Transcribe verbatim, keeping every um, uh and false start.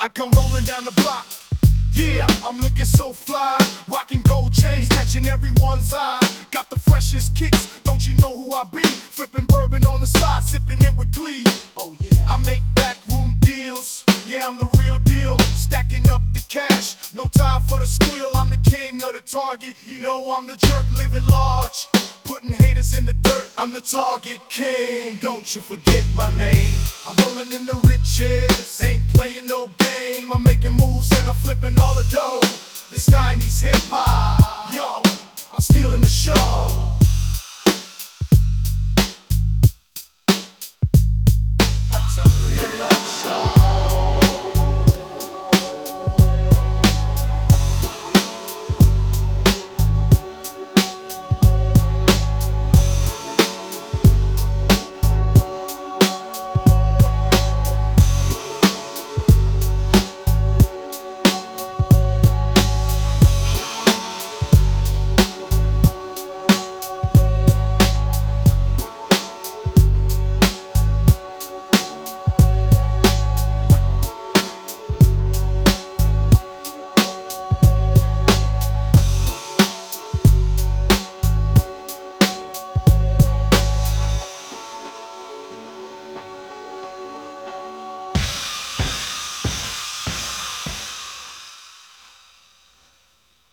I come rolling down the block. Yeah, I'm looking so fly, rocking gold chains, catching everyone's eye. Got the freshest kicks, don't you know who I be? Flipping bourbon on the side, sipping it with glee. Oh yeah, I make backroom deals. Yeah, I'm the real deal, stacking up the cash. No time for the squeal, I'm the king of the target. You know I'm the jerk, living large, putting haters in the dirt. I'm the target king, don't you forget my name. I'm rolling in the riches, ain't playing no game. I'm making moves and I'm flipping all the dough. This guy needs hip hop, yo, I'm stealing the show.